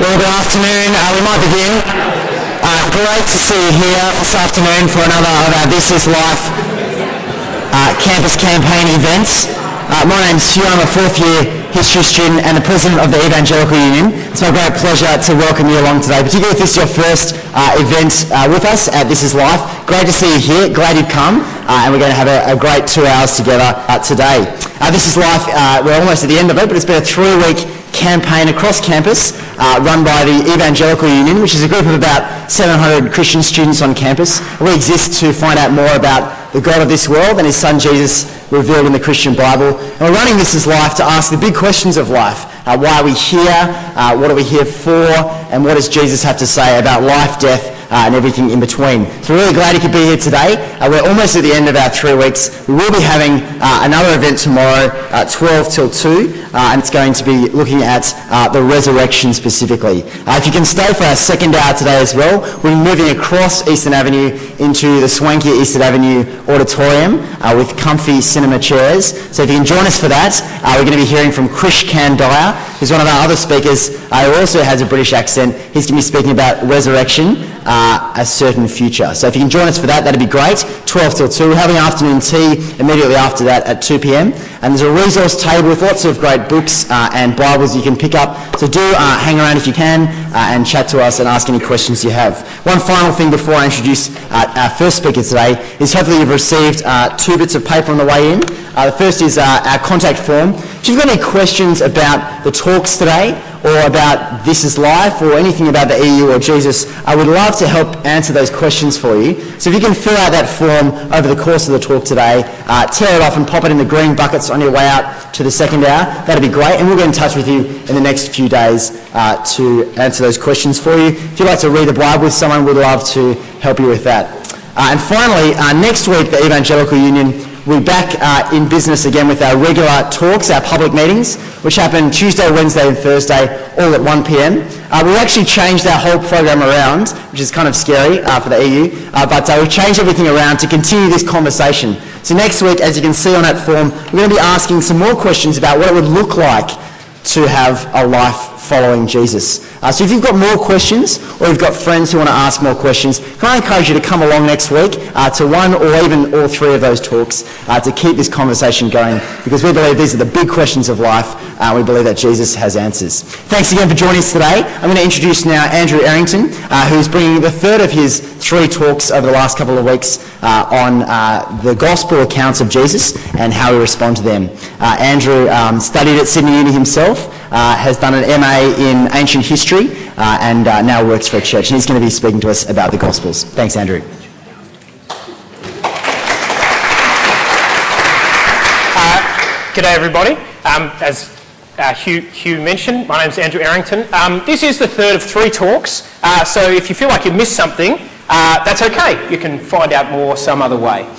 Well, good afternoon. We might begin. Great to see you here this afternoon for another of our This Is Life campus campaign events. My name's Hugh. I'm a fourth-year history student and the president of the Evangelical Union. It's my great pleasure to welcome you along today, particularly if this is your first event with us at This Is Life. Great to see you here. Glad you've come, and we're going to have a great 2 hours together today. This Is Life, we're almost at the end of it, but it's been a 3-week campaign across campus run by the Evangelical Union, which is a group of about 700 Christian students on campus. We exist to find out more about the God of this world and his son Jesus revealed in the Christian Bible. And we're running This Is Life to ask the big questions of life. Why are we here? What are we here for? And what does Jesus have to say about life, death, and everything in between? So we're really glad you could be here today. We're almost at the end of our 3 weeks. We will be having another event tomorrow at 12 till 2, and it's going to be looking at the resurrection specifically. If you can stay for our second hour today as well, we're moving across Eastern Avenue into the swanky Eastern Avenue auditorium with comfy cinema chairs. So if you can join us for that, we're going to be hearing from Krish Kandaya, who's one of our other speakers, who also has a British accent. He's going to be speaking about resurrection, a certain future. So if you can join us for that, that'd be great. 12 till 2. We're having afternoon tea immediately after that at 2 p.m. And there's a resource table with lots of great books and Bibles you can pick up. So do hang around if you can and chat to us and ask any questions you have. One final thing before I introduce our first speaker today is hopefully you've received 2 bits of paper on the way in. The first is our contact form. If you've got any questions about the talks today or about This Is Life or anything about the EU or Jesus, I would love to help answer those questions for you. So if you can fill out that form over the course of the talk today, tear it off and pop it in the green buckets on your way out to the second hour, that'd be great. And we'll get in touch with you in the next few days to answer those questions for you. If you'd like to read the Bible with someone, we'd love to help you with that. And finally, next week, the Evangelical Union we're back in business again with our regular talks, our public meetings, which happen Tuesday, Wednesday and Thursday, all at 1 p.m. We've actually changed our whole program around, which is kind of scary for the EU, but we've changed everything around to continue this conversation. So next week, as you can see on that form, we're going to be asking some more questions about what it would look like to have a life following Jesus. So if you've got more questions or you've got friends who want to ask more questions, can I encourage you to come along next week to one or even all 3 of those talks to keep this conversation going, because we believe these are the big questions of life and we believe that Jesus has answers. Thanks again for joining us today. I'm going to introduce now Andrew Errington, who's bringing the third of his 3 talks over the last couple of weeks on the gospel accounts of Jesus and how we respond to them. Andrew studied at Sydney Uni himself, has done an MA in ancient history and now works for a church. And he's going to be speaking to us about the Gospels. Thanks, Andrew. G'day, everybody. As Hugh mentioned, my name's Andrew Errington. This is the third of 3 talks, so if you feel like you missed something, that's okay. You can find out more some other way.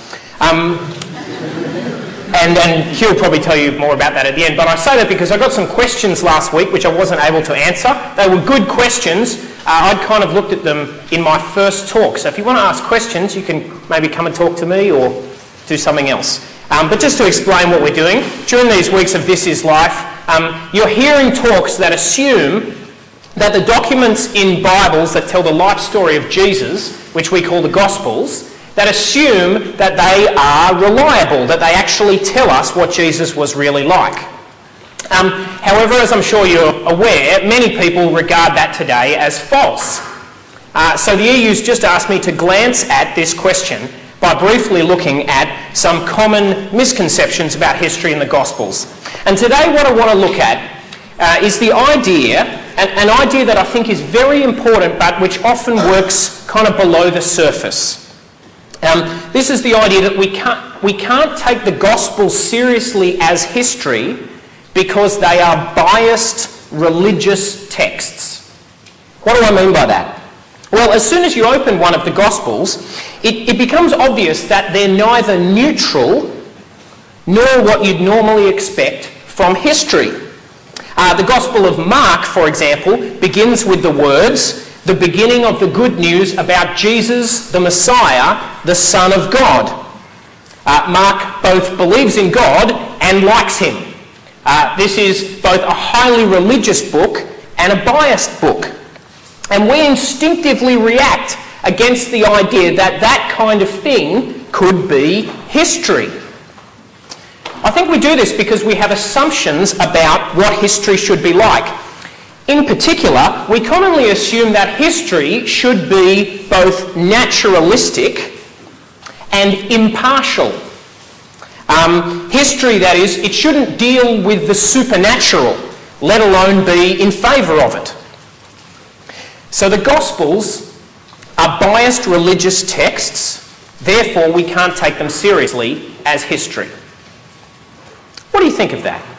And Hugh will probably tell you more about that at the end. But I say that because I got some questions last week which I wasn't able to answer. They were good questions. I'd kind of looked at them in my first talk. So if you want to ask questions, you can maybe come and talk to me or do something else. But just to explain what we're doing, during these weeks of This Is Life, you're hearing talks that assume that the documents in Bibles that tell the life story of Jesus, which we call the Gospels, that assume that they are reliable, that they actually tell us what Jesus was really like. However, as I'm sure you're aware, many people regard that today as false. So the EU's just asked me to glance at this question by briefly looking at some common misconceptions about history in the Gospels. And today what I want to look at is the idea, an idea that I think is very important but which often works kind of below the surface. This is the idea that we can't take the Gospels seriously as history because they are biased religious texts. What do I mean by that? Well, as soon as you open one of the Gospels, it becomes obvious that they're neither neutral nor what you'd normally expect from history. The Gospel of Mark, for example, begins with the words, "The beginning of the good news about Jesus, the Messiah, the Son of God." Mark both believes in God and likes him. This is both a highly religious book and a biased book. And we instinctively react against the idea that that kind of thing could be history. I think we do this because we have assumptions about what history should be like. In particular, we commonly assume that history should be both naturalistic and impartial. History, that is, it shouldn't deal with the supernatural, let alone be in favour of it. So the Gospels are biased religious texts, therefore we can't take them seriously as history. What do you think of that?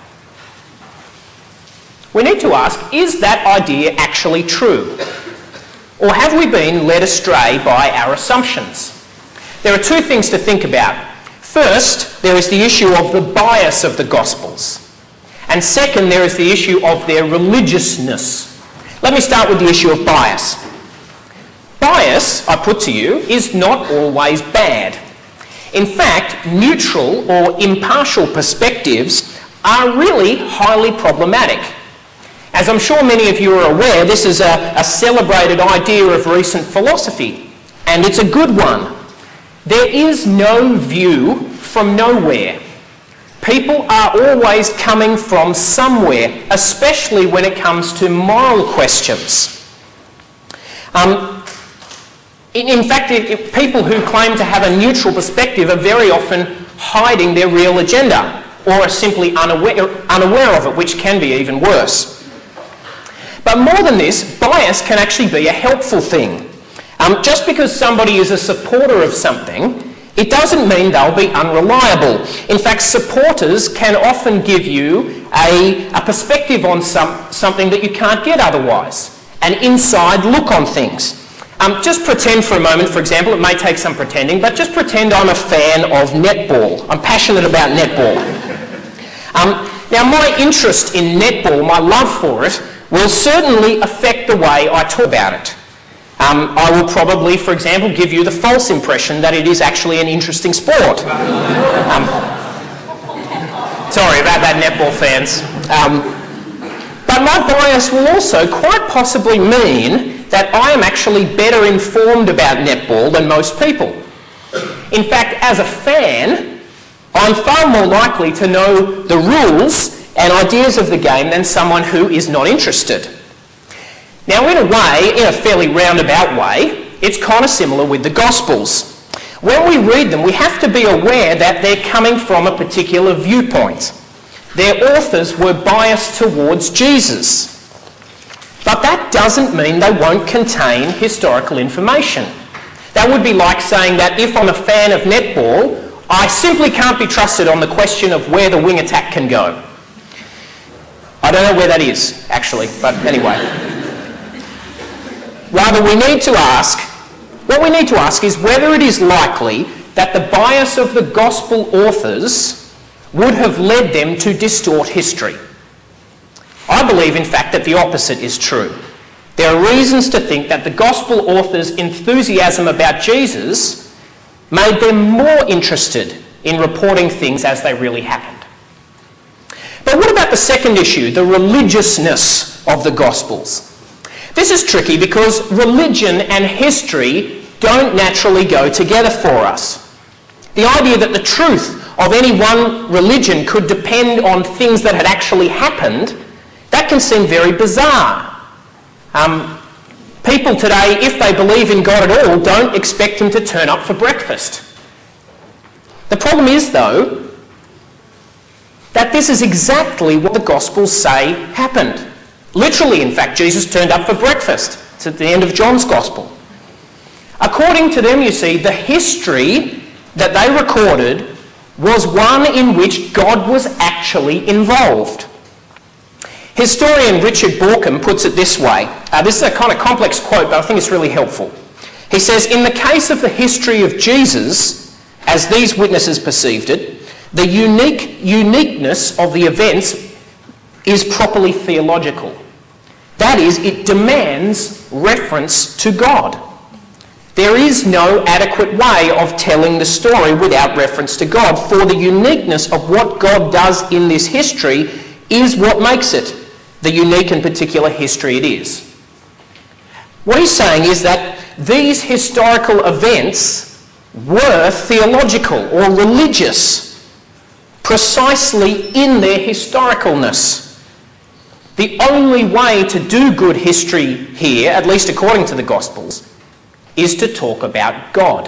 We need to ask, is that idea actually true? Or have we been led astray by our assumptions? There are two things to think about. First, there is the issue of the bias of the Gospels. And second, there is the issue of their religiousness. Let me start with the issue of bias. Bias, I put to you, is not always bad. In fact, neutral or impartial perspectives are really highly problematic. As I'm sure many of you are aware, this is a celebrated idea of recent philosophy, and it's a good one. There is no view from nowhere. People are always coming from somewhere, especially when it comes to moral questions. In fact, people who claim to have a neutral perspective are very often hiding their real agenda, or are simply unaware of it, which can be even worse. But more than this, bias can actually be a helpful thing. Just because somebody is a supporter of something, it doesn't mean they'll be unreliable. In fact, supporters can often give you a perspective on something that you can't get otherwise, an inside look on things. Just pretend for a moment, for example, it may take some pretending, but just pretend I'm a fan of netball. I'm passionate about netball. Now, my interest in netball, my love for it, will certainly affect the way I talk about it. I will probably, for example, give you the false impression that it is actually an interesting sport. Sorry about that, netball fans. But my bias will also quite possibly mean that I am actually better informed about netball than most people. In fact, as a fan, I'm far more likely to know the rules and ideas of the game than someone who is not interested. Now, in a way, in a fairly roundabout way, it's kind of similar with the Gospels. When we read them, we have to be aware that they're coming from a particular viewpoint. Their authors were biased towards Jesus. But that doesn't mean they won't contain historical information. That would be like saying that if I'm a fan of netball, I simply can't be trusted on the question of where the wing attack can go. I don't know where that is, actually, but anyway. Rather, what we need to ask is whether it is likely that the bias of the Gospel authors would have led them to distort history. I believe, in fact, that the opposite is true. There are reasons to think that the Gospel authors' enthusiasm about Jesus made them more interested in reporting things as they really happened. But what about the second issue, the religiousness of the Gospels? This is tricky because religion and history don't naturally go together for us. The idea that the truth of any one religion could depend on things that had actually happened, that can seem very bizarre. People today, if they believe in God at all, don't expect him to turn up for breakfast. The problem is, though, that this is exactly what the Gospels say happened. Literally, in fact, Jesus turned up for breakfast. It's at the end of John's Gospel. According to them, you see, the history that they recorded was one in which God was actually involved. Historian Richard Bauckham puts it this way. This is a kind of complex quote, but I think it's really helpful. He says, in the case of the history of Jesus, as these witnesses perceived it, the uniqueness of the events is properly theological. That is, it demands reference to God. There is no adequate way of telling the story without reference to God, for the uniqueness of what God does in this history is what makes it. the unique and particular history it is. What he's saying is that these historical events were theological or religious, precisely in their historicalness. The only way to do good history here, at least according to the Gospels, is to talk about God.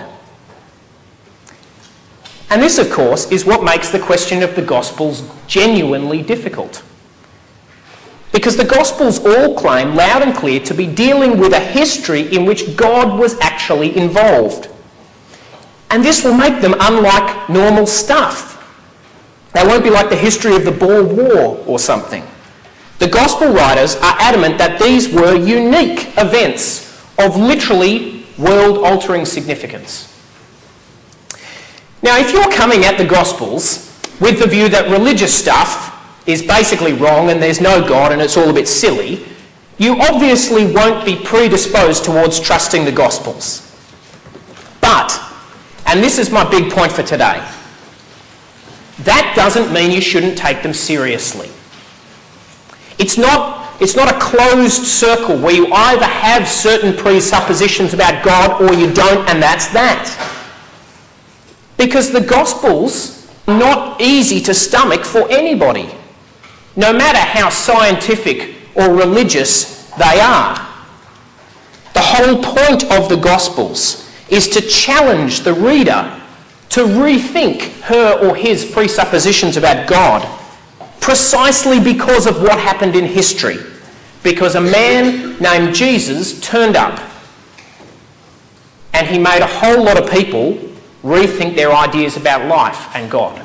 And this, of course, is what makes the question of the Gospels genuinely difficult. Because the Gospels all claim loud and clear to be dealing with a history in which God was actually involved. And this will make them unlike normal stuff. They won't be like the history of the Boer War or something. The Gospel writers are adamant that these were unique events of literally world-altering significance. Now, if you're coming at the Gospels with the view that religious stuff is basically wrong and there's no God and it's all a bit silly, you obviously won't be predisposed towards trusting the Gospels. But, and this is my big point for today, that doesn't mean you shouldn't take them seriously. It's not a closed circle where you either have certain presuppositions about God or you don't, and that's that. Because the Gospels are not easy to stomach for anybody, no matter how scientific or religious they are. The whole point of the Gospels is to challenge the reader to rethink her or his presuppositions about God, precisely because of what happened in history. Because a man named Jesus turned up and he made a whole lot of people rethink their ideas about life and God.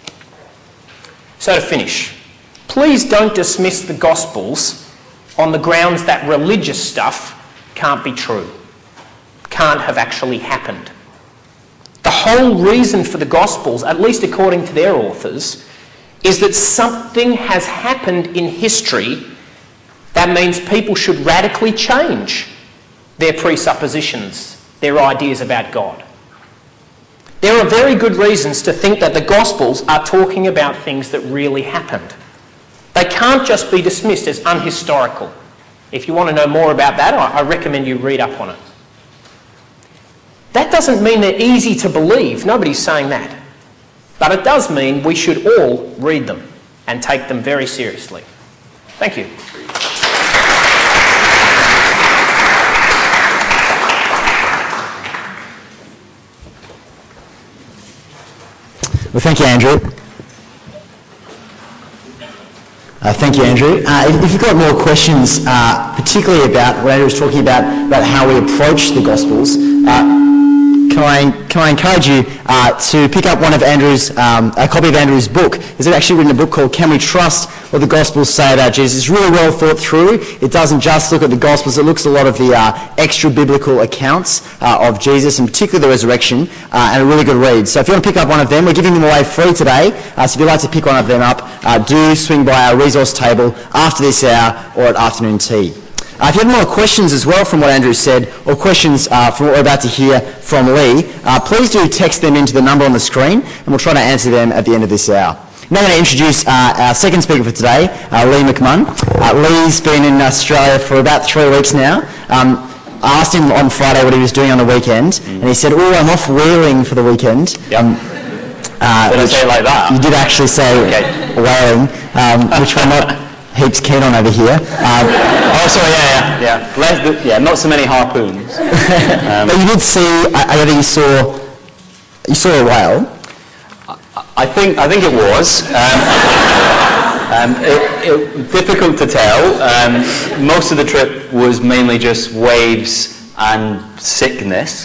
So to finish, please don't dismiss the Gospels on the grounds that religious stuff can't be true, can't have actually happened. The whole reason for the Gospels, at least according to their authors, is that something has happened in history that means people should radically change their presuppositions, their ideas about God. There are very good reasons to think that the Gospels are talking about things that really happened. They can't just be dismissed as unhistorical. If you want to know more about that, I recommend you read up on it. That doesn't mean they're easy to believe. Nobody's saying that. But it does mean we should all read them and take them very seriously. Thank you. Well, thank you, Andrew. Thank you, Andrew. If you've got more questions, particularly about what Andrew was talking about how we approach the Gospels, can I encourage you to pick up one of Andrew's, a copy of Andrew's book. He's actually written a book called Can We Trust What the Gospels Say About Jesus? It's really well thought through. It doesn't just look at the Gospels, it looks at a lot of the extra-biblical accounts of Jesus, and particularly the resurrection, and a really good read. So if you want to pick up one of them, we're giving them away free today. So if you'd like to pick one of them up, do swing by our resource table after this hour or at afternoon tea. If you have more questions as well from what Andrew said, or questions from what we're about to hear from Lee, please do text them into the number on the screen, and we'll try to answer them at the end of this hour. Now I'm going to introduce our second speaker for today, Lee McMunn. Lee's been in Australia for about 3 weeks now. I asked him on Friday what he was doing on the weekend, and he said, I'm off wheeling for the weekend. Yep. Did I say it like that? You did actually say whaling, which we're not heaps keen on over here. Not so many harpoons. But you did see, I think you saw a whale. I think it was. Difficult to tell. Most of the trip was mainly just waves and sickness.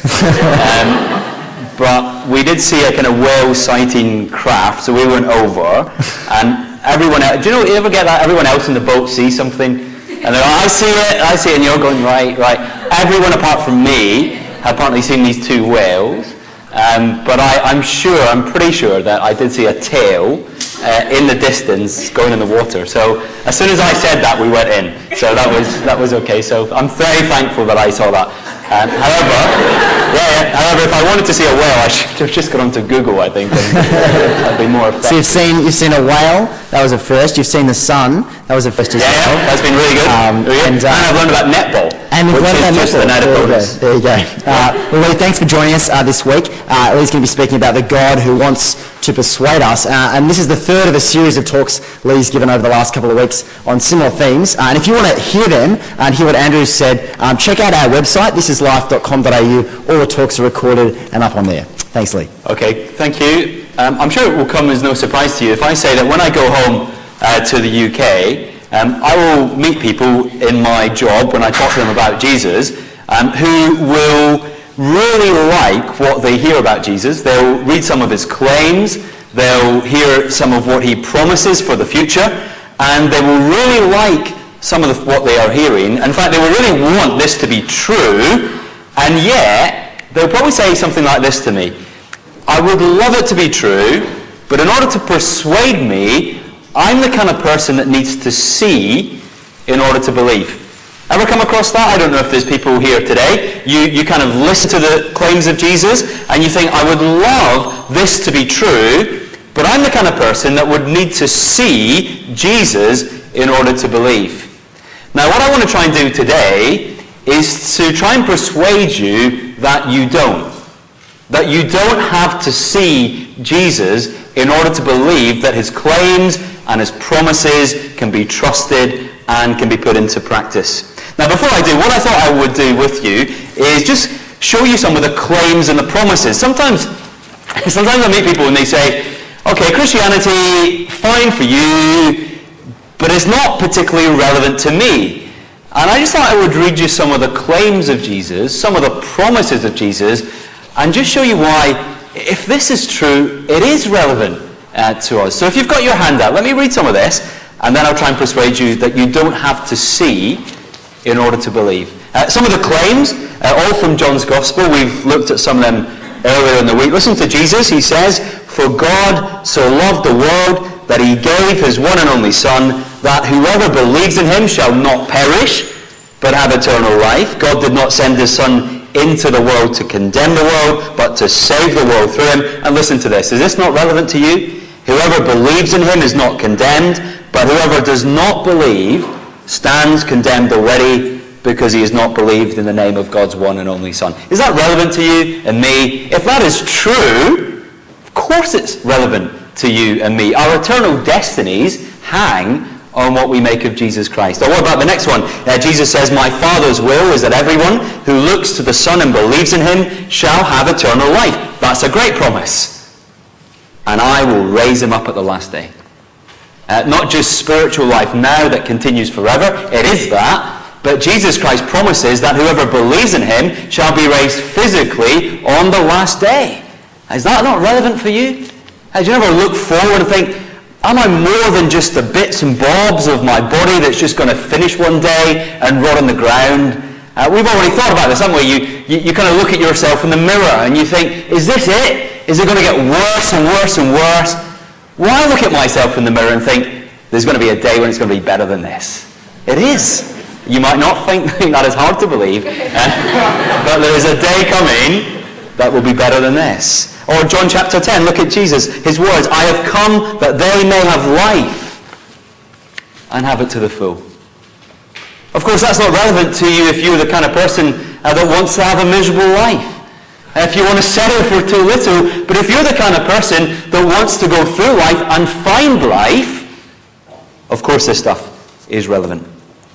But we did see a kind of whale sighting craft, so we went over, and everyone else, do you ever get that? Everyone else in the boat sees something, and they're like, I see it, and you're going, right. Everyone apart from me had apparently seen these 2 whales, but I'm pretty sure that I did see a tail in the distance going in the water. So as soon as I said that, we went in. So that was okay. So I'm very thankful that I saw that. However, if I wanted to see a whale, I should have just gone onto Google, I think. That'd be more effective. So you've seen a whale, that was a first. You've seen the sun, that was a first as well. Yeah, that's been really good. And I've learned about netball, which is just the night opponents. There you go. Well, Lee, thanks for joining us this week. Lee's going to be speaking about the God who wants to persuade us. And this is the third of a series of talks Lee's given over the last couple of weeks on similar themes. And if you want to hear them and hear what Andrew said, check out our website, thisislife.com.au. All the talks are recorded and up on there. Thanks, Lee. Okay, thank you. I'm sure it will come as no surprise to you if I say that when I go home to the UK, I will meet people in my job when I talk to them about Jesus who will really like what they hear about Jesus. They'll read some of his claims, they'll hear some of what he promises for the future, and they will really like some of what they are hearing. In fact, they will really want this to be true, and yet they'll probably say something like this to me: I would love it to be true, but in order to persuade me, I'm the kind of person that needs to see in order to believe. Ever come across that? I don't know if there's people here today. You kind of listen to the claims of Jesus and you think, I would love this to be true, but I'm the kind of person that would need to see Jesus in order to believe. Now, what I want to try and do today is to try and persuade you that you don't. That you don't have to see Jesus in order to believe that his claims and his promises can be trusted and can be put into practice. Now, before I do, what I thought I would do with you is just show you some of the claims and the promises. Sometimes I meet people and they say, okay, Christianity, fine for you, but it's not particularly relevant to me. And I just thought I would read you some of the claims of Jesus, some of the promises of Jesus, and just show you why, if this is true, it is relevant to us. So if you've got your hand out, let me read some of this, and then I'll try and persuade you that you don't have to see in order to believe. Some of the claims, all from John's Gospel. We've looked at some of them earlier in the week. Listen to Jesus. He says, "For God so loved the world that he gave his one and only Son, that whoever believes in him shall not perish, but have eternal life. God did not send his Son into the world to condemn the world, but to save the world through him." And listen to this. Is this not relevant to you? "Whoever believes in him is not condemned, but whoever does not believe stands condemned already, because he has not believed in the name of God's one and only Son." Is that relevant to you and me? If that is true, of course it's relevant to you and me. Our eternal destinies hang on what we make of Jesus Christ. Or what about the next one? Jesus says, "My Father's will is that everyone who looks to the Son and believes in him shall have eternal life." That's a great promise. "And I will raise him up at the last day." Not just spiritual life now that continues forever, it is that, but Jesus Christ promises that whoever believes in him shall be raised physically on the last day. Is that not relevant for you? Do you ever look forward and think, am I more than just the bits and bobs of my body that's just going to finish one day and rot on the ground? We've already thought about this, haven't we? You kind of look at yourself in the mirror and you think, is this it? Is it going to get worse and worse and worse? Why look at myself in the mirror and think, there's going to be a day when it's going to be better than this? It is. You might not think that is hard to believe, but there is a day coming that will be better than this. Or John chapter 10, look at Jesus, his words, "I have come that they may have life and have it to the full." Of course, that's not relevant to you if you're the kind of person that wants to have a miserable life. If you want to settle for too little, but if you're the kind of person that wants to go through life and find life, of course this stuff is relevant.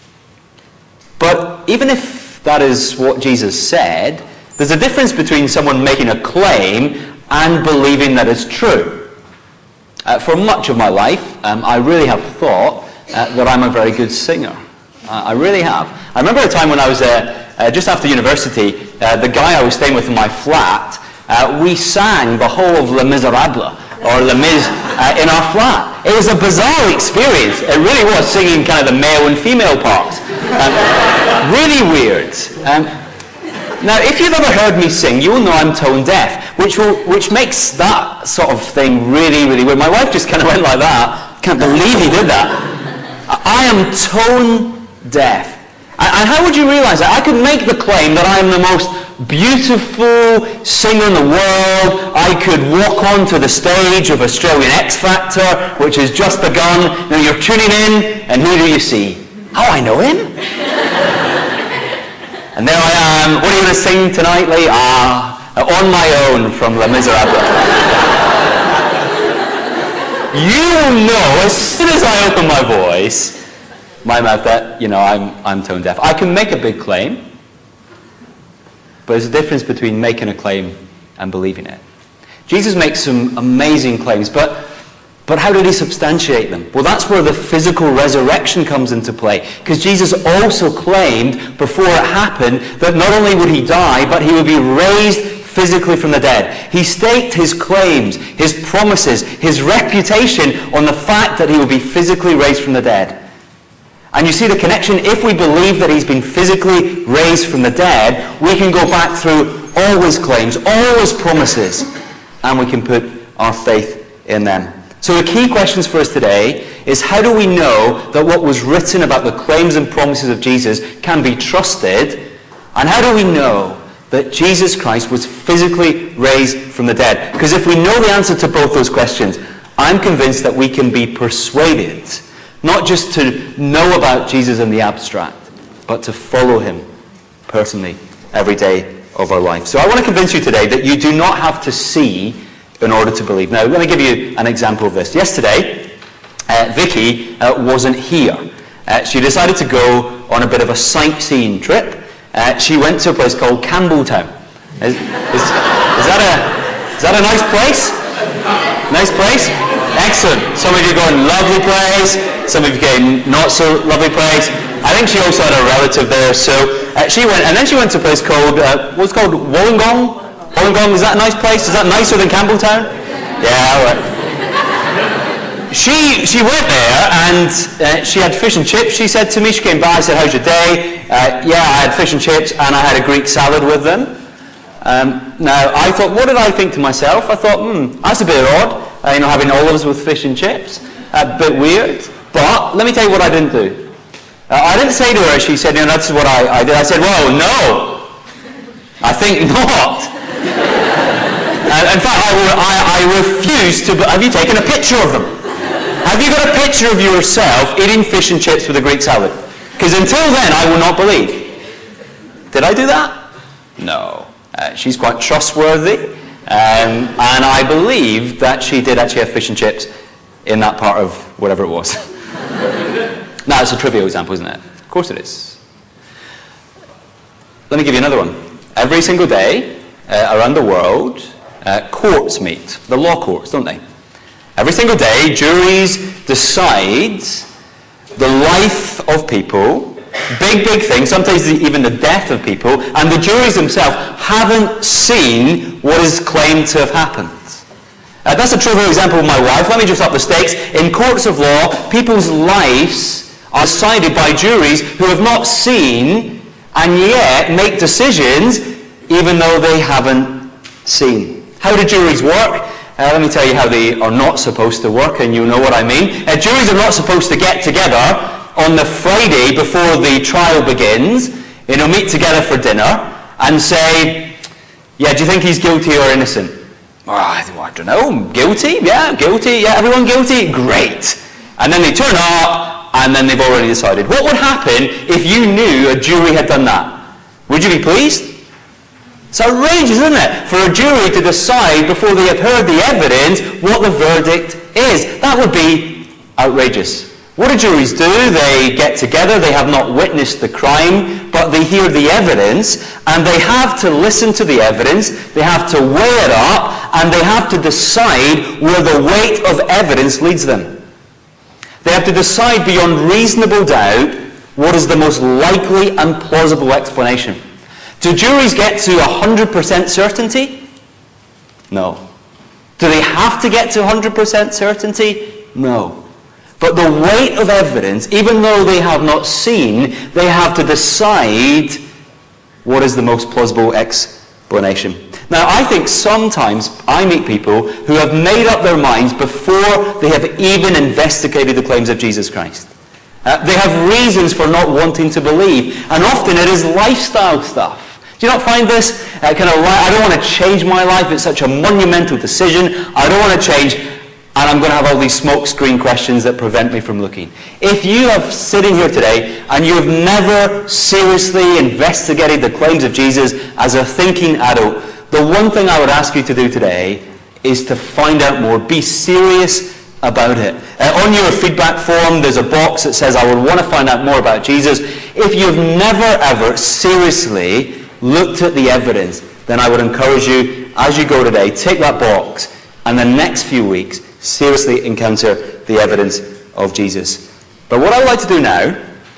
But even if that is what Jesus said, there's a difference between someone making a claim and believing that it's true. For much of my life, I really have thought that I'm a very good singer. I really have. I remember a time when I was just after university, the guy I was staying with in my flat, we sang the whole of Les Miserables, or Les Mis, in our flat. It was a bizarre experience. It really was, singing kind of the male and female parts. Really weird. Now, if you've ever heard me sing, you will know I'm tone deaf, which makes that sort of thing really, really weird. My wife just kind of went like that. Can't believe he did that. I am tone deaf. And how would you realize that? I could make the claim that I am the most beautiful singer in the world. I could walk onto the stage of Australian X Factor, which has just begun. Now you're tuning in, and who do you see? Oh, I know him. And there I am. What are you going to sing tonight, Lee? On My Own from Les Miserables. You will know as soon as I open my voice, my mouth, that, I'm tone deaf. I can make a big claim, but there's a difference between making a claim and believing it. Jesus makes some amazing claims, but how did he substantiate them? Well, that's where the physical resurrection comes into play, because Jesus also claimed before it happened that not only would he die, but he would be raised physically from the dead. He staked his claims, his promises, his reputation on the fact that he would be physically raised from the dead. And you see the connection. If we believe that he's been physically raised from the dead, we can go back through all his claims, all his promises, and we can put our faith in them. So the key questions for us today is, how do we know that what was written about the claims and promises of Jesus can be trusted? And how do we know that Jesus Christ was physically raised from the dead? Because if we know the answer to both those questions, I'm convinced that we can be persuaded, not just to know about Jesus in the abstract, but to follow him personally every day of our life. So I want to convince you today that you do not have to see in order to believe. Now, let me give you an example of this. Yesterday, Vicky wasn't here. She decided to go on a bit of a sightseeing trip. She went to a place called Campbelltown. Is that a nice place? Nice place? Excellent. Some of you are going, lovely place. Some of you are going, not so lovely place. I think she also had a relative there. So she went, and then she went to a place called, what's called Wollongong? Wollongong, is that a nice place? Is that nicer than Campbelltown? Yeah, all right. She went there, and she had fish and chips. She said to me, she came by, I said, how's your day? Yeah, I had fish and chips, and I had a Greek salad with them. Now, I thought, what did I think to myself? I thought, that's a bit odd, having olives with fish and chips. A bit weird. But let me tell you what I didn't do. I didn't say to her, she said, that's what I did. I said, well, no, I think not. In fact, I refuse to. Have you taken a picture of them? Have you got a picture of yourself eating fish and chips with a Greek salad? Because until then, I will not believe. Did I do that? No. She's quite trustworthy, and I believe that she did actually have fish and chips in that part of whatever it was. Now, it's a trivial example, isn't it? Of course it is. Let me give you another one. Every single day around the world, courts meet. The law courts, don't they? Every single day, juries decide the life of people, big things, sometimes even the death of people, and the juries themselves haven't seen what is claimed to have happened. That's a trivial example of my wife. Let me just up the stakes. In courts of law, people's lives are decided by juries who have not seen and yet make decisions even though they haven't seen. How do juries work? Let me tell you how they are not supposed to work, and you know what I mean. Juries are not supposed to get together on the Friday before the trial begins, meet together for dinner and say, yeah, do you think he's guilty or innocent? I don't know, guilty? Yeah, guilty. Yeah, everyone guilty? Great. And then they turn up, and then they've already decided. What would happen if you knew a jury had done that? Would you be pleased? It's outrageous, isn't it? For a jury to decide before they have heard the evidence what the verdict is. That would be outrageous. What do juries do? They get together, they have not witnessed the crime, but they hear the evidence, and they have to listen to the evidence, they have to weigh it up, and they have to decide where the weight of evidence leads them. They have to decide beyond reasonable doubt what is the most likely and plausible explanation. Do juries get to 100% certainty? No. Do they have to get to 100% certainty? No. But the weight of evidence, even though they have not seen, they have to decide what is the most plausible explanation. Now, I think sometimes I meet people who have made up their minds before they have even investigated the claims of Jesus Christ. They have reasons for not wanting to believe. And often it is lifestyle stuff. Do you not find this? I don't want to change my life. It's such a monumental decision. I don't want to change. And I'm going to have all these smoke screen questions that prevent me from looking. If you are sitting here today and you have never seriously investigated the claims of Jesus as a thinking adult, the one thing I would ask you to do today is to find out more. Be serious about it. On your feedback form, there's a box that says, I would want to find out more about Jesus. If you've never, ever seriously looked at the evidence, then I would encourage you, as you go today, take that box and the next few weeks, seriously encounter the evidence of Jesus. But what I'd like to do now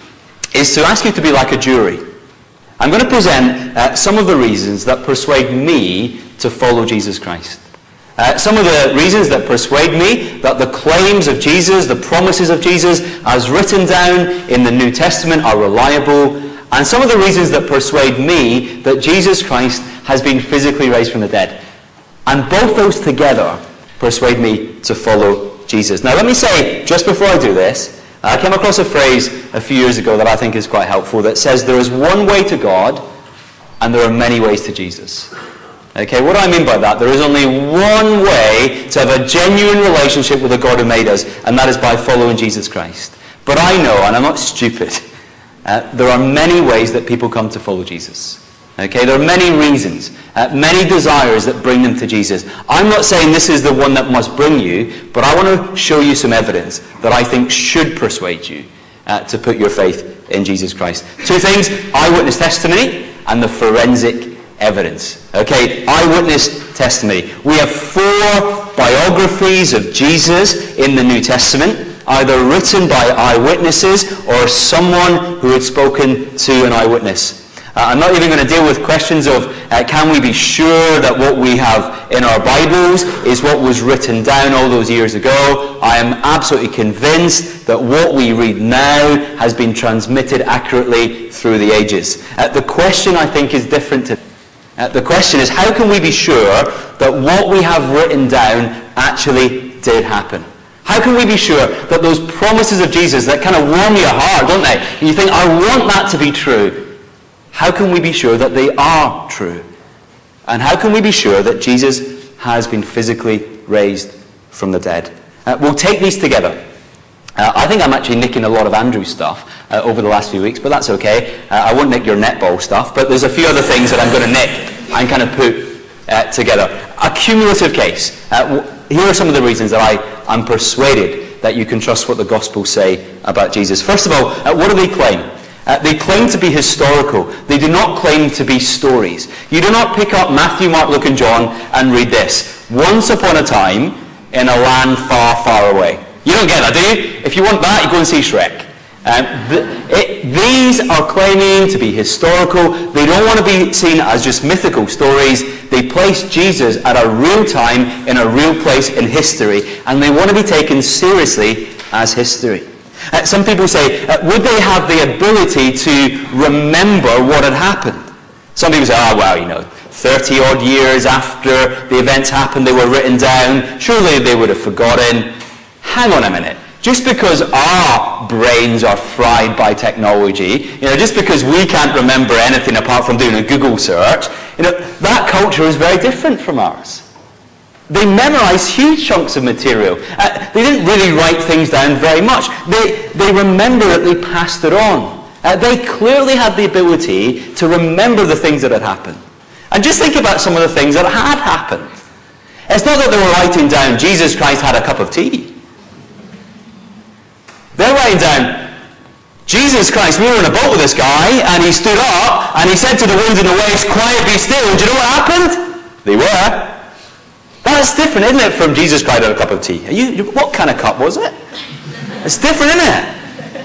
is to ask you to be like a jury. I'm going to present some of the reasons that persuade me to follow Jesus Christ. Some of the reasons that persuade me that the claims of Jesus, the promises of Jesus, as written down in the New Testament, are reliable. And some of the reasons that persuade me that Jesus Christ has been physically raised from the dead. And both those together persuade me to follow Jesus. Now let me say, just before I do this, I came across a phrase a few years ago that I think is quite helpful that says there is one way to God and there are many ways to Jesus. Okay, what do I mean by that? There is only one way to have a genuine relationship with the God who made us, and that is by following Jesus Christ. But I know, and I'm not stupid, there are many ways that people come to follow Jesus. Okay, there are many reasons, many desires that bring them to Jesus. I'm not saying this is the one that must bring you, but I want to show you some evidence that I think should persuade you to put your faith in Jesus Christ. Two things: eyewitness testimony and the forensic evidence. Okay, eyewitness testimony. We have 4 biographies of Jesus in the New Testament, either written by eyewitnesses or someone who had spoken to an eyewitness. I'm not even going to deal with questions of can we be sure that what we have in our Bibles is what was written down all those years ago. I am absolutely convinced that what we read now has been transmitted accurately through the ages. The question, I think, is different today. The question is, how can we be sure that what we have written down actually did happen? How can we be sure that those promises of Jesus that kind of warm your heart, don't they? And you think, I want that to be true. How can we be sure that they are true? And how can we be sure that Jesus has been physically raised from the dead? We'll take these together. I think I'm actually nicking a lot of Andrew's stuff over the last few weeks, but that's okay. I won't nick your netball stuff, but there's a few other things that I'm going to nick and kind of put together. A cumulative case. Here are some of the reasons that I'm persuaded that you can trust what the Gospels say about Jesus. First of all, what do they claim? They claim to be historical. They do not claim to be stories. You do not pick up Matthew, Mark, Luke, and John and read this. Once upon a time in a land far, far away. You don't get that, do you? If you want that, you go and see Shrek. These are claiming to be historical. They don't want to be seen as just mythical stories. They place Jesus at a real time in a real place in history, and they want to be taken seriously as history. Some people say, would they have the ability to remember what had happened? Some people say, 30 odd years after the events happened, they were written down. Surely they would have forgotten. Hang on a minute. Just because our brains are fried by technology, just because we can't remember anything apart from doing a Google search, that culture is very different from ours. They memorized huge chunks of material. They didn't really write things down very much. They remember it, they passed it on. They clearly had the ability to remember the things that had happened. And just think about some of the things that had happened. It's not that they were writing down, Jesus Christ had a cup of tea. They're writing down, Jesus Christ, we were in a boat with this guy, and he stood up, and he said to the winds and the waves, quiet, be still. And do you know what happened? They were. That's different, isn't it, from Jesus Christ had a cup of tea? What kind of cup was it? It's different, isn't it?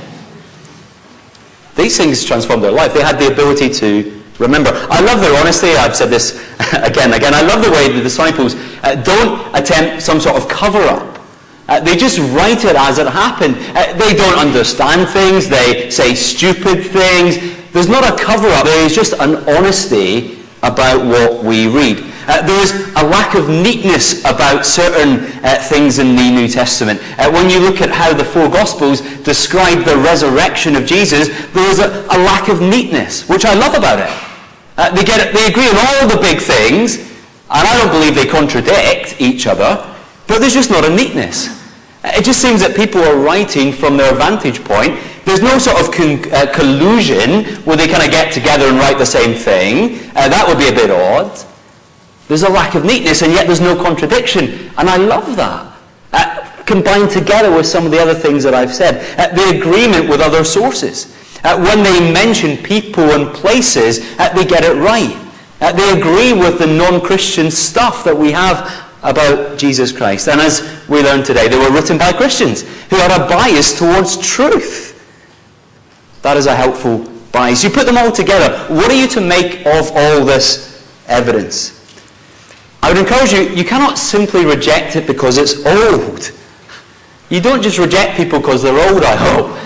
These things transformed their life. They had the ability to remember. I love their honesty. I've said this again. I love the way the disciples don't attempt some sort of cover-up. They just write it as it happened. They don't understand things. They say stupid things. There's not a cover-up. There is just an honesty about what we read. There is a lack of neatness about certain things in the New Testament. When you look at how the four Gospels describe the resurrection of Jesus, there is a lack of neatness, which I love about it. They agree on all the big things, and I don't believe they contradict each other, but there's just not a neatness. It just seems that people are writing from their vantage point. There's no sort of collusion where they kind of get together and write the same thing. That would be a bit odd. There's a lack of neatness, and yet there's no contradiction. And I love that. Combined together with some of the other things that I've said. The agreement with other sources. When they mention people and places, they get it right. They agree with the non-Christian stuff that we have about Jesus Christ. And as we learned today, they were written by Christians who had a bias towards truth. That is a helpful bias. You put them all together. What are you to make of all this evidence? I would encourage you, you cannot simply reject it because it's old. You don't just reject people because they're old, I hope.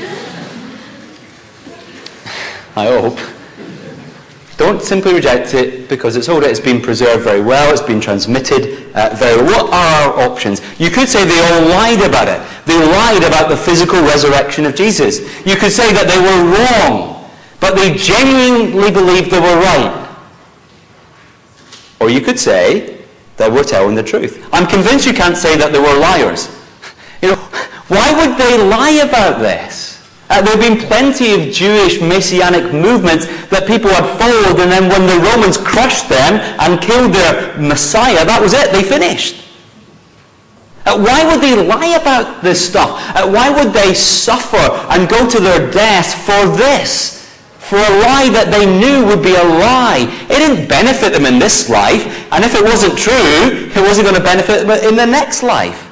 I hope. Don't simply reject it because it's old. It's been preserved very well. It's been transmitted very well. What are our options? You could say they all lied about it. They lied about the physical resurrection of Jesus. You could say that they were wrong, but they genuinely believed they were right. Or you could say they were telling the truth. I'm convinced you can't say that they were liars. Why would they lie about this? There have been plenty of Jewish messianic movements that people had followed, and then when the Romans crushed them and killed their Messiah, that was it, they finished. Why would they lie about this stuff? Why would they suffer and go to their death for this? For a lie that they knew would be a lie. It didn't benefit them in this life, and if it wasn't true, it wasn't going to benefit them in the next life.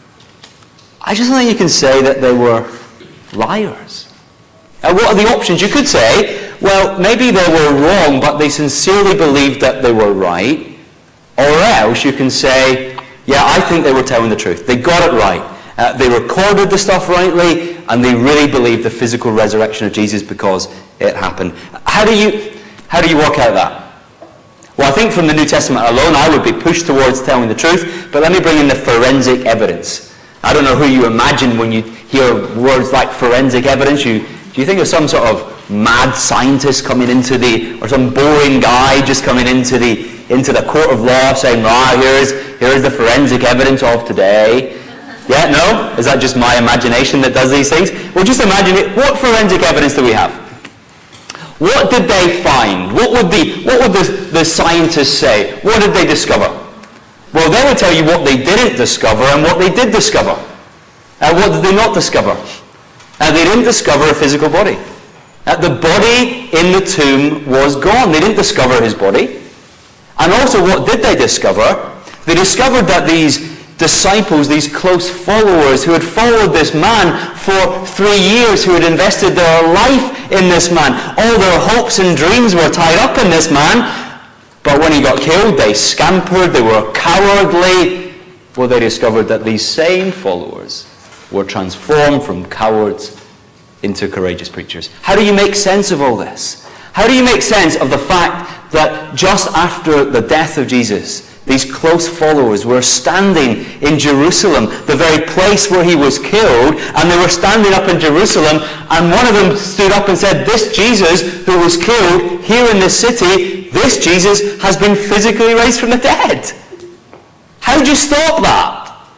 I just don't think you can say that they were liars. What are the options? You could say, well, maybe they were wrong, but they sincerely believed that they were right. Or else you can say, yeah, I think they were telling the truth. They got it right. They recorded the stuff rightly, and they really believed the physical resurrection of Jesus because it happened. How do you work out that? Well, I think from the New Testament alone, I would be pushed towards telling the truth, but let me bring in the forensic evidence. I don't know who you imagine when you hear words like forensic evidence. Do you think of some sort of mad scientist coming into or some boring guy just coming into the court of law saying, here's the forensic evidence of today? Yeah, no? Is that just my imagination that does these things? Well, just imagine it. What forensic evidence do we have? What did they find? What would the scientists say? What did they discover? Well, they would tell you what they didn't discover and what they did discover. What did they not discover? They didn't discover a physical body. The body in the tomb was gone. They didn't discover his body. And also, what did they discover? They discovered that these disciples, these close followers who had followed this man for 3 years, who had invested their life in this man, all their hopes and dreams were tied up in this man. But when he got killed, they scampered, they were cowardly. Well, they discovered that these same followers were transformed from cowards into courageous preachers. How do you make sense of all this? How do you make sense of the fact that just after the death of Jesus, these close followers were standing in Jerusalem, the very place where he was killed, and they were standing up in Jerusalem, and one of them stood up and said, this Jesus who was killed here in this city, this Jesus has been physically raised from the dead. How do you stop that?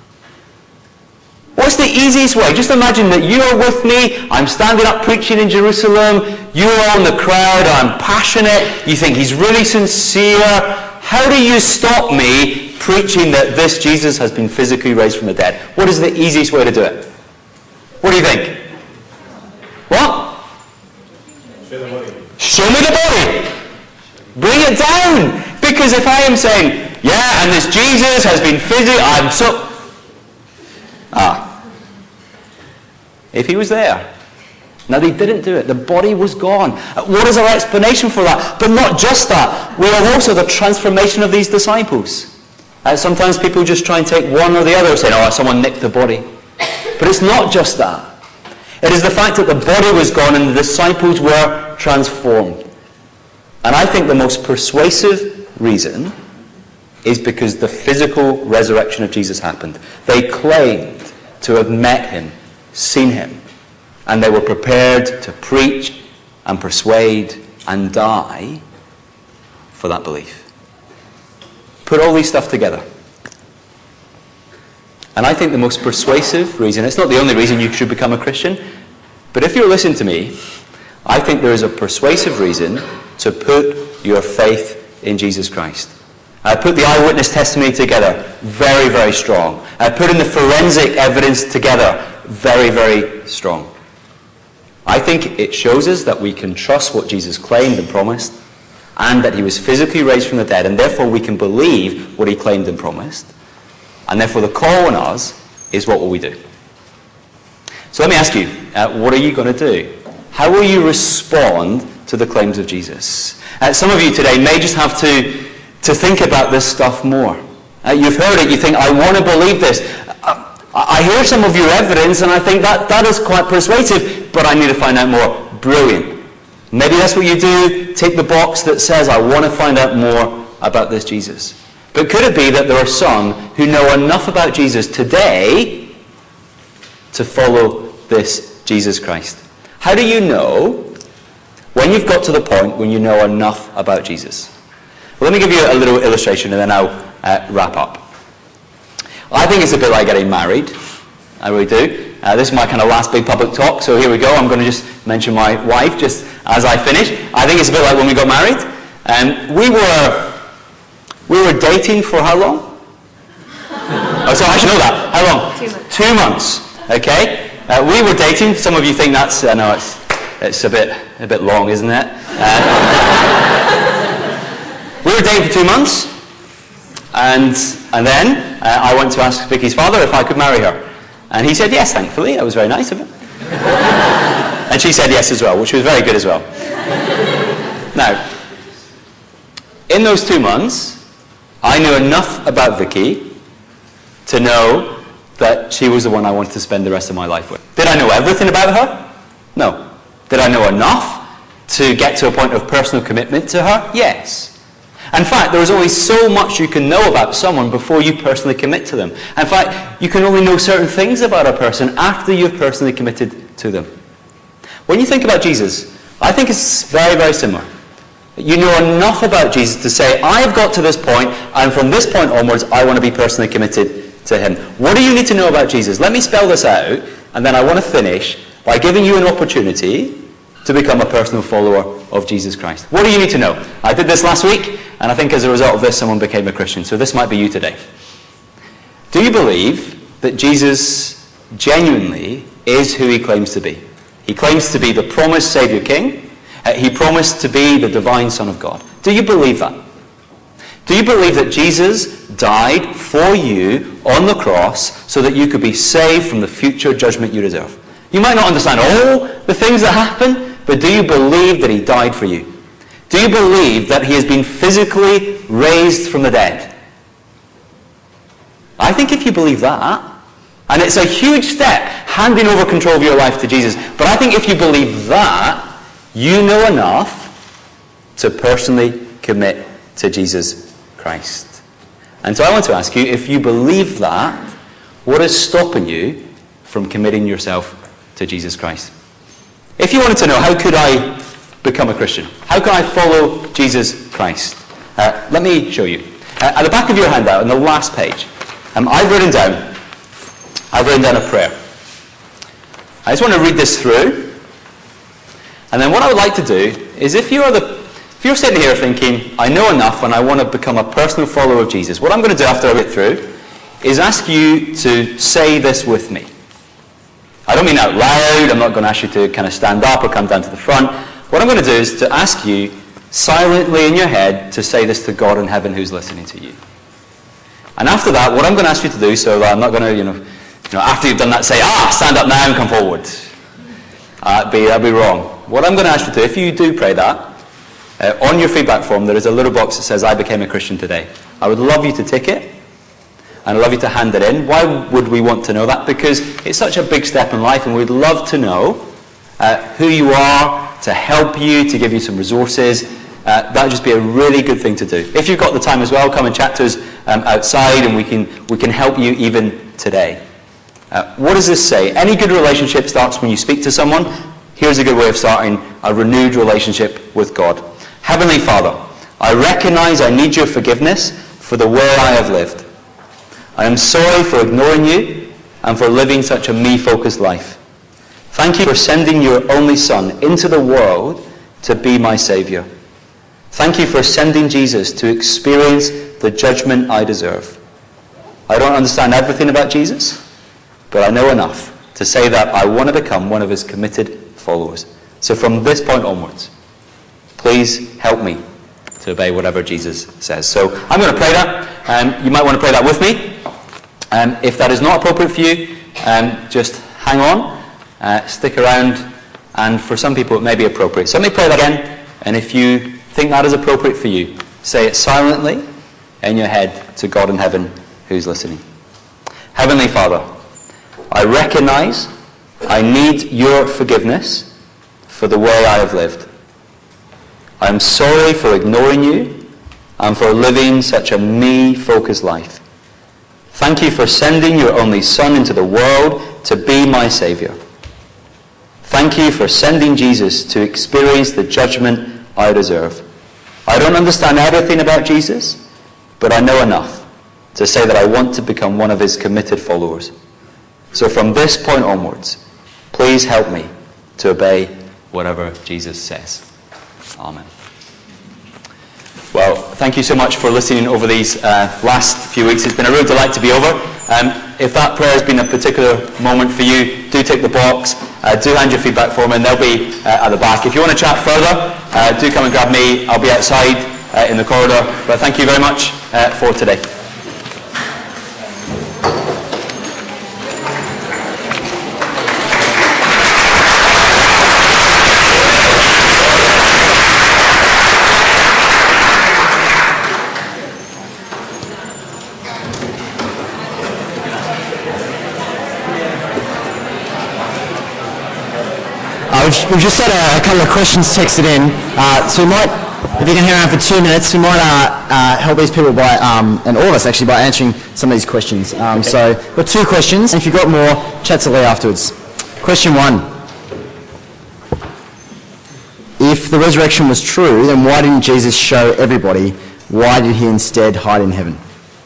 What's the easiest way? Just imagine that you're with me, I'm standing up preaching in Jerusalem, you're on the crowd, I'm passionate, you think he's really sincere. How do you stop me preaching that this Jesus has been physically raised from the dead? What is the easiest way to do it? What do you think? What? Show me the body. Bring it down. Because if I am saying, yeah, and this Jesus has been physically, I'm so... If he was there. Now, they didn't do it. The body was gone. What is our explanation for that? But not just that. We have also the transformation of these disciples. Sometimes people just try and take one or the other, saying, oh, someone nicked the body. But it's not just that. It is the fact that the body was gone and the disciples were transformed. And I think the most persuasive reason is because the physical resurrection of Jesus happened. They claimed to have met him, seen him, and they were prepared to preach and persuade and die for that belief. Put all these stuff together. And I think the most persuasive reason, it's not the only reason you should become a Christian, but if you're listening to me, I think there is a persuasive reason to put your faith in Jesus Christ. Put the eyewitness testimony together, very, very strong. Putting the forensic evidence together, very, very strong. I think it shows us that we can trust what Jesus claimed and promised, and that he was physically raised from the dead, and therefore we can believe what he claimed and promised. And therefore the call on us is, what will we do? So let me ask you, what are you going to do? How will you respond to the claims of Jesus? Some of you today may just have to think about this stuff more. You've heard it, you think, I want to believe this. I hear some of your evidence and I think that is quite persuasive, but I need to find out more. Brilliant. Maybe that's what you do. Tick the box that says, I want to find out more about this Jesus. But could it be that there are some who know enough about Jesus today to follow this Jesus Christ? How do you know when you've got to the point when you know enough about Jesus? Well, let me give you a little illustration and then I'll wrap up. I think it's a bit like getting married. I really do. This is my kind of last big public talk, so here we go. I'm going to just mention my wife just as I finish. I think it's a bit like when we got married. We were dating for how long? Oh, so I should know that. How long? 2 months. 2 months. Okay. We were dating. Some of you think that's no, it's a bit long, isn't it? We were dating for 2 months, and then I went to ask Vicky's father if I could marry her, and he said yes. Thankfully, that was very nice of him. And she said yes as well, which was very good as well. Now, in those 2 months, I knew enough about Vicky to know that she was the one I wanted to spend the rest of my life with. Did I know everything about her? No. Did I know enough to get to a point of personal commitment to her? Yes. In fact, there is only so much you can know about someone before you personally commit to them. In fact, you can only know certain things about a person after you've personally committed to them. When you think about Jesus, I think it's very, very similar. You know enough about Jesus to say, I've got to this point, and from this point onwards, I want to be personally committed to him. What do you need to know about Jesus? Let me spell this out, and then I want to finish by giving you an opportunity to become a personal follower of Jesus Christ. What do you need to know? I did this last week, and I think as a result of this, someone became a Christian. So this might be you today. Do you believe that Jesus genuinely is who he claims to be? He claims to be the promised Saviour King. He promised to be the divine Son of God. Do you believe that? Do you believe that Jesus died for you on the cross so that you could be saved from the future judgment you deserve? You might not understand all the things that happen, but do you believe that he died for you? Do you believe that he has been physically raised from the dead? I think if you believe that, and it's a huge step, handing over control of your life to Jesus, but I think if you believe that, you know enough to personally commit to Jesus Christ. And so I want to ask you, if you believe that, what is stopping you from committing yourself to Jesus Christ? If you wanted to know, how could I become a Christian? How can I follow Jesus Christ? Let me show you. At the back of your handout, on the last page, I've written down a prayer. I just want to read this through. And then what I would like to do is, if you're sitting here thinking, I know enough and I want to become a personal follower of Jesus, what I'm going to do after I get through is ask you to say this with me. I don't mean out loud. I'm not going to ask you to kind of stand up or come down to the front. What I'm going to do is to ask you silently in your head to say this to God in heaven who's listening to you. And after that, what I'm going to ask you to do, so that I'm not going to, after you've done that, say, stand up now and come forward. That'd be wrong. What I'm going to ask you to do, if you do pray that, on your feedback form there is a little box that says, I became a Christian today. I would love you to tick it, and I'd love you to hand it in. Why would we want to know that? Because it's such a big step in life, and we'd love to know who you are, to help you, to give you some resources, that would just be a really good thing to do. If you've got the time as well, come and chat to us outside, and we can help you even today. What does this say? Any good relationship starts when you speak to someone. Here's a good way of starting a renewed relationship with God. Heavenly Father, I recognize I need your forgiveness for the way I have lived. I am sorry for ignoring you and for living such a me-focused life. Thank you for sending your only Son into the world to be my Saviour. Thank you for sending Jesus to experience the judgment I deserve. I don't understand everything about Jesus, but I know enough to say that I want to become one of his committed followers. So from this point onwards, please help me to obey whatever Jesus says. So I'm going to pray that. You might want to pray that with me. If that is not appropriate for you, just hang on, stick around, and for some people it may be appropriate. So let me pray that again, and if you think that is appropriate for you, say it silently in your head to God in heaven who's listening. Heavenly Father, I recognize I need your forgiveness for the way I have lived. I am sorry for ignoring you and for living such a me-focused life. Thank you for sending your only Son into the world to be my Saviour. Thank you for sending Jesus to experience the judgment I deserve. I don't understand everything about Jesus, but I know enough to say that I want to become one of his committed followers. So from this point onwards, please help me to obey whatever Jesus says. Amen. Well, thank you so much for listening over these last few weeks. It's been a real delight to be over. If that prayer has been a particular moment for you, do tick the box. Do hand your feedback form, and they'll be at the back. If you want to chat further, do come and grab me. I'll be outside in the corridor. But thank you very much for today. We've just had a couple of questions texted in, so we might, if you can hang around for 2 minutes, we might help these people by, and all of us actually, by answering some of these questions. So we've got 2 questions, and if you've got more, chat to Lee afterwards. Question 1. If the resurrection was true, then why didn't Jesus show everybody? Why did he instead hide in heaven?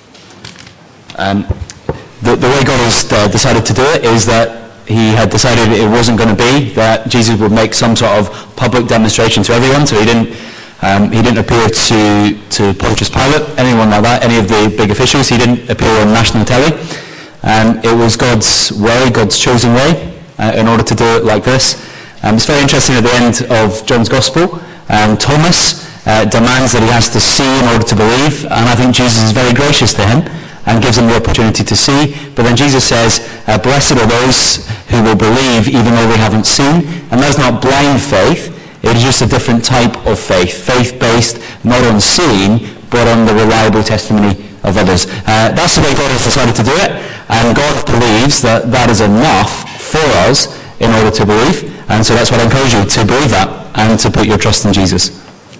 The way God has decided to do it is that he had decided it wasn't going to be that Jesus would make some sort of public demonstration to everyone, so he didn't appear to Pontius Pilate, anyone like that, any of the big officials. He didn't appear on national telly. It was God's way, God's chosen way, in order to do it like this. It's very interesting at the end of John's Gospel, Thomas demands that he has to see in order to believe, and I think Jesus is very gracious to him and gives him the opportunity to see. But then Jesus says, blessed are those who will believe even though they haven't seen. And that's not blind faith, it is just a different type of faith. Faith based not on seeing, but on the reliable testimony of others. That's the way God has decided to do it, and God believes that that is enough for us in order to believe. And so that's what I encourage you to believe that and to put your trust in Jesus.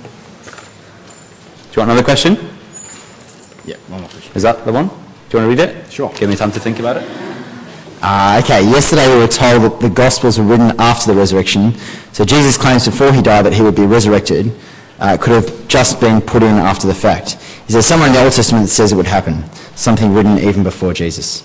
Do you want another question? Yeah, one more question. Is that the one? Do you want to read it? Sure. Give me time to think about it. Okay, yesterday we were told that the Gospels were written after the resurrection, so Jesus' claims before he died that he would be resurrected could have just been put in after the fact. Is there somewhere in the Old Testament that says it would happen? Something written even before Jesus?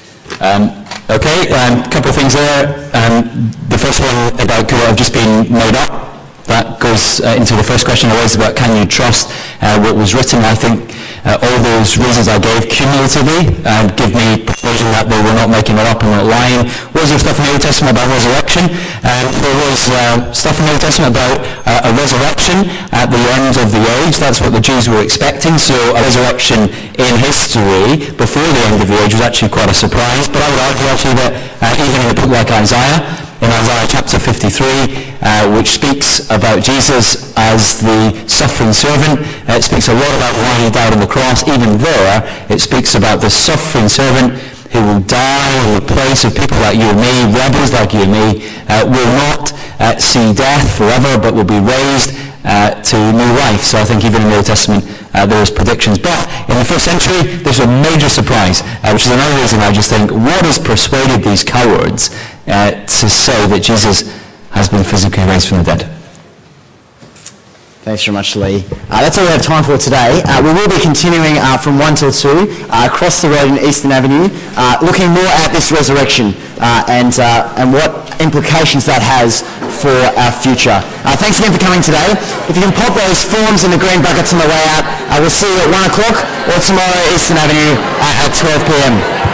Okay, a couple of things there. The first one about could it have just been made up? That goes into the first question always about can you trust what was written. I think all those reasons I gave cumulatively give me persuasion that they were not making it up and not lying. Was there stuff in the Old Testament about resurrection? There was stuff in the Old Testament about a resurrection at the end of the age. That's what the Jews were expecting. So a resurrection in history before the end of the age was actually quite a surprise. But I would argue actually that even in a book like Isaiah, in Isaiah chapter 53, which speaks about Jesus as the suffering servant. It speaks a lot about why he died on the cross. Even there, it speaks about the suffering servant who will die in the place of people like you and me, rebels like you and me, will not see death forever, but will be raised to new life. So I think even in the Old Testament there was predictions. But in the first century, there's a major surprise, which is another reason I just think, what has persuaded these cowards to say that Jesus has been physically raised from the dead? Thanks very much, Lee. That's all we have time for today. We will be continuing from 1 till 2 across the road in Eastern Avenue, looking more at this resurrection and what implications that has for our future. Thanks again for coming today. If you can pop those forms in the green buckets on the way out, we'll see you at 1 o'clock or tomorrow Eastern Avenue at 12 p.m.